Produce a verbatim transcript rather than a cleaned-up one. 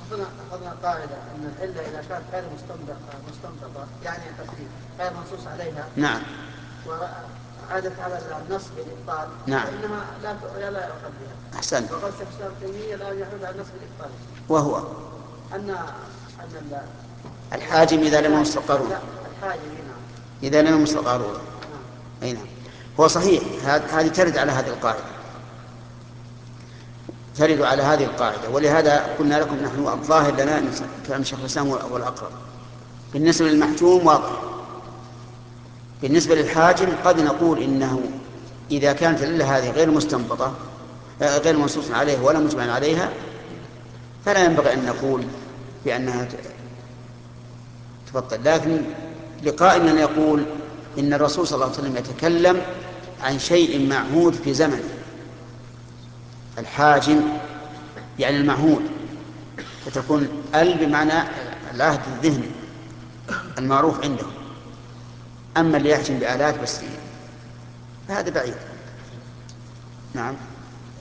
أخذنا أخذنا قاعدة أن العلة إذا كانت غير مستنبطة مستنبطة يعني تفسير غير منصوص عليها. نعم. وعادت على النص بالإبطال. نعم. فإنها لا لا يؤخذ بها. أحسنت. وقال شيخ الإسلام ابن تيمية الآن يعود على النص بالإبطال. وهو أن أن الحاجم إذا لم يمس القارون. لا الحاجم نعم. إذا لم يمس القارون. نعم. أي نعم. هو صحيح هذه ترد على هذه القاعدة. ترد على هذه القاعدة، ولهذا قلنا لكم نحن الظاهر لنا كلام شيخ الإسلام والأقرب. بالنسبة للمحجوم واضح. بالنسبة للحاجم قد نقول إنه إذا كانت العلة هذه غير مستنبطة غير منصوص عليه ولا مجمع عليها فلا ينبغي أن نقول بأنها تبطل. لكن لقائنا يقول إن الرسول صلى الله عليه وسلم يتكلم عن شيء معهود في زمن الحاجم يعني المعهود، فتكون ال بمعنى العهد الذهني المعروف عنده. أما اللي يحجم بآلات بس فهذا بعيد. نعم.